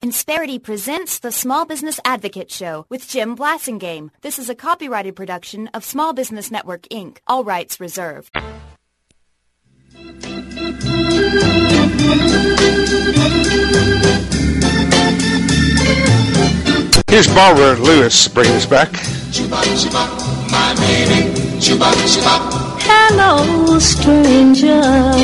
Insperity presents the Small Business Advocate Show with Jim Blasingame. This is a copyrighted production of Small Business Network, Inc. All rights reserved. Here's Barbara Lewis bringing us back. My baby. Hello, stranger.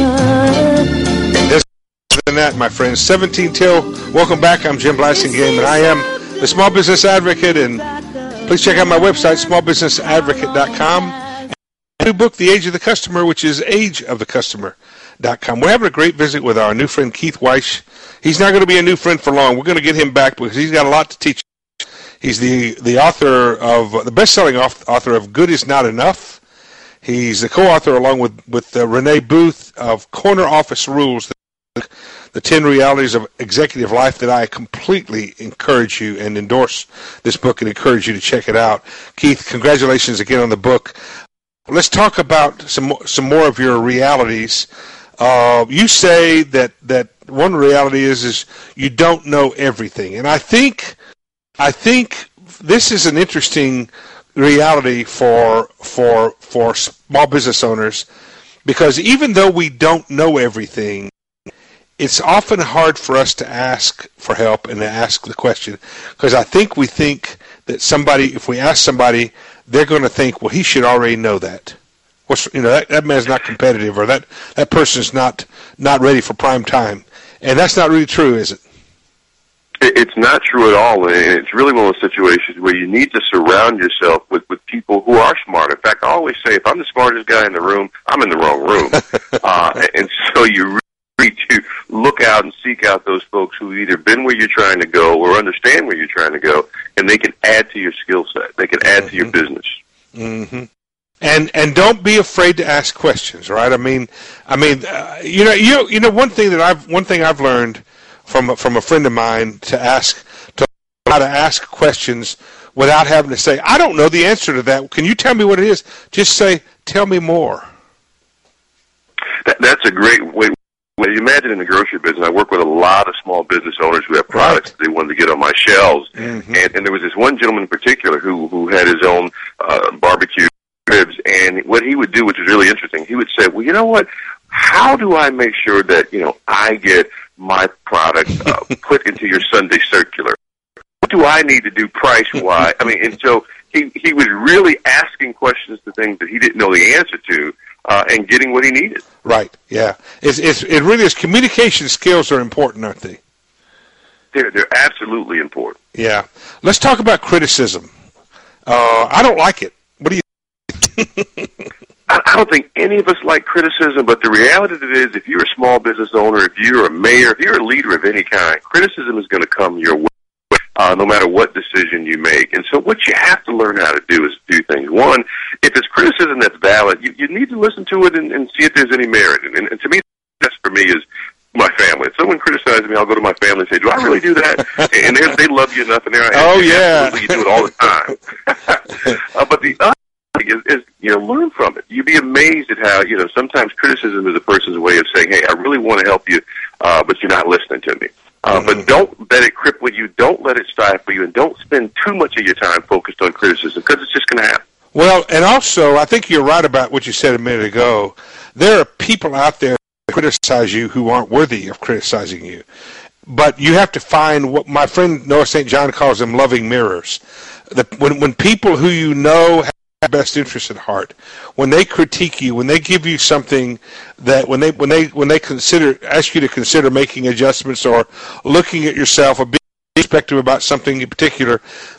Than that, my friends. 17 till. Welcome back. I'm Jim Blasingame, and I am the Small Business Advocate. And please check out my website, smallbusinessadvocate.com. And my new book, The Age of the Customer, which is ageofthecustomer.com. We're having a great visit with our new friend Keith Weiss. He's not going to be a new friend for long. We're going to get him back because he's got a lot to teach. He's the author of the best-selling author of Good Is Not Enough. He's the co-author along with Renee Booth of Corner Office Rules, the 10 realities of executive life, that I completely encourage you and endorse this book and encourage you to check it out. Keith, congratulations again on the book. Let's talk about some more of your realities. You say that one reality is you don't know everything, and I think this is an interesting reality for small business owners, because even though we don't know everything, it's often hard for us to ask for help and to ask the question, because we think that if we ask somebody, they're going to think, well, he should already know that. That man's not competitive, or that person's not ready for prime time. And that's not really true, is it? It's not true at all, and it's really one of those situations where you need to surround yourself with people who are smart. In fact, I always say, if I'm the smartest guy in the room, I'm in the wrong room. And so you really need to look out and seek out those folks who've either been where you're trying to go or understand where you're trying to go, and they can add to your skill set. They can add to your business. Mm-hmm. And don't be afraid to ask questions, right? One thing I've learned from a friend of mine how to ask questions without having to say, I don't know the answer to that. Can you tell me what it is? Just say, tell me more. That's a great way. When you imagine in the grocery business, I work with a lot of small business owners who have products that they wanted to get on my shelves. Mm-hmm. And there was this one gentleman in particular who had his own barbecue ribs, and what he would do, which is really interesting, he would say, well, you know what, how do I make sure that, I get my product put into your Sunday circular? What do I need to do price-wise? And so he was really asking questions to things that he didn't know the answer to, and getting what he needed. Right, yeah. It really is. Communication skills are important, aren't they? They're absolutely important. Yeah. Let's talk about criticism. I don't like it. What do you I don't think any of us like criticism, but the reality of it is, if you're a small business owner, if you're a mayor, if you're a leader of any kind, criticism is going to come your way, no matter what decision you make. And so what you have to learn how to do is two things. One, if it's criticism that's valid, you need to listen to it and see if there's any merit. And to me, that's for me is my family. If someone criticizes me, I'll go to my family and say, do I really do that? And they love you enough, and they're absolutely, you do it all the time. But the other is learn from it. You'd be amazed at how, sometimes criticism is a person's way of saying, hey, I really want to help you, but you're not listening to me. But don't let it cripple you. Don't let it stifle you, and don't spend too much of your time focused on criticism, because it's just going to happen. Well, and also, I think you're right about what you said a minute ago. There are people out there that criticize you who aren't worthy of criticizing you. But you have to find what my friend Noah St. John calls them loving mirrors. When people who you know have best interest at heart, when they critique you, when they give you something that when they ask you to consider making adjustments or looking at yourself or being perspective about something in particular,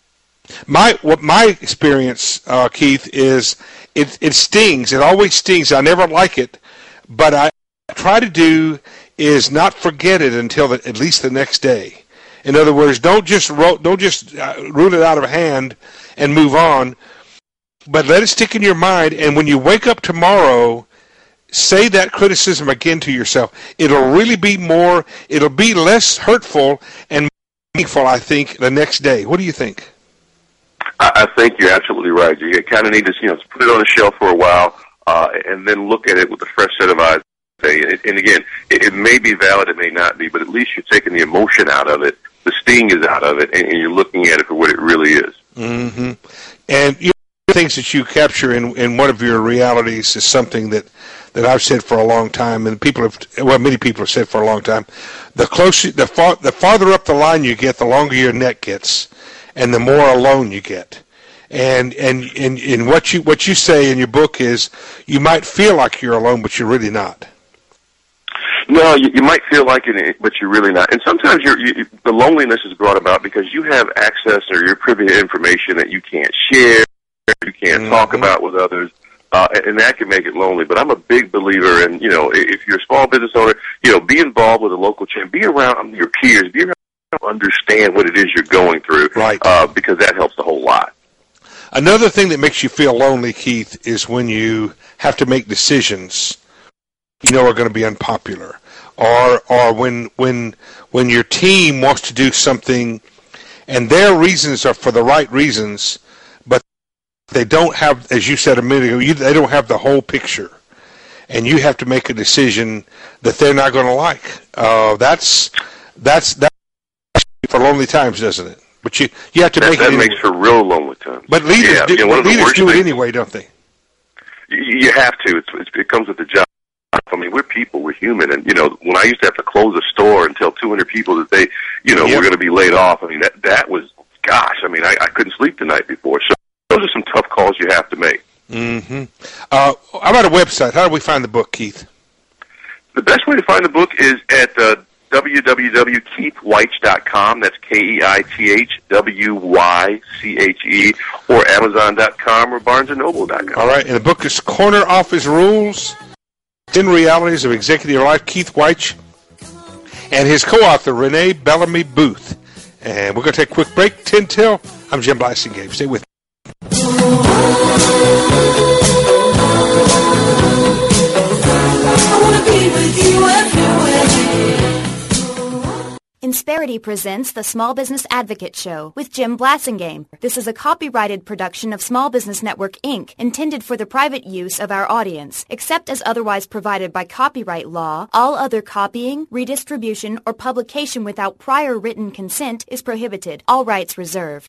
my experience, Keith, is it stings. It always stings. I never like it, but I try to do is not forget it until at least the next day. In other words, don't just rule it out of hand and move on. But let it stick in your mind, and when you wake up tomorrow, say that criticism again to yourself. It'll be less hurtful and meaningful, I think, the next day. What do you think? I think you're absolutely right. You kind of need to, put it on the shelf for a while, and then look at it with a fresh set of eyes. And again, it may be valid, it may not be, but at least you're taking the emotion out of it, the sting is out of it, and you're looking at it for what it really is. Mm-hmm. And things that you capture in one of your realities is something that I've said for a long time, and many people have said for a long time. The farther up the line you get, the longer your net gets, and the more alone you get. And what you say in your book is you might feel like you're alone, but you're really not. No, you might feel like it, but you're really not. And sometimes the loneliness is brought about because you have access or you're privy to information that you can't share, you can't talk about with others, and that can make it lonely. But I'm a big believer in, if you're a small business owner, be involved with a local chain, be around your peers, be around people, understand what it is you're going through, right? Because that helps a whole lot. Another thing that makes you feel lonely, Keith, is when you have to make decisions are going to be unpopular, or when your team wants to do something and their reasons are for the right reasons, but they don't have, as you said a minute ago, they don't have the whole picture, and you have to make a decision that they're not going to like. That's for lonely times, doesn't it? But you have to make it. That makes for real lonely times. But leaders do it anyway, don't they? You have to. It comes with the job. I mean, we're people, we're human, and when I used to have to close a store and tell 200 people that they, were going to be laid off. I mean, that was, gosh. I mean, I couldn't sleep the night before. So those are some tough calls you have to make. Mm-hmm. How about a website? How do we find the book, Keith? The best way to find the book is at www.keithwyche.com. That's KEITHWYCHE, or Amazon.com or BarnesandNoble.com. All right, and the book is Corner Office Rules, 10 Realities of Executive Life, Keith Wyche, and his co-author, Renee Bellamy Booth. And we're going to take a quick break. 10 till. I'm Jim Blasingame. Stay with me. I want to be with you everywhere. Insperity presents the Small Business Advocate Show with Jim Blasingame. This is a copyrighted production of Small Business Network, Inc., intended for the private use of our audience. Except as otherwise provided by copyright law, all other copying, redistribution, or publication without prior written consent is prohibited. All rights reserved.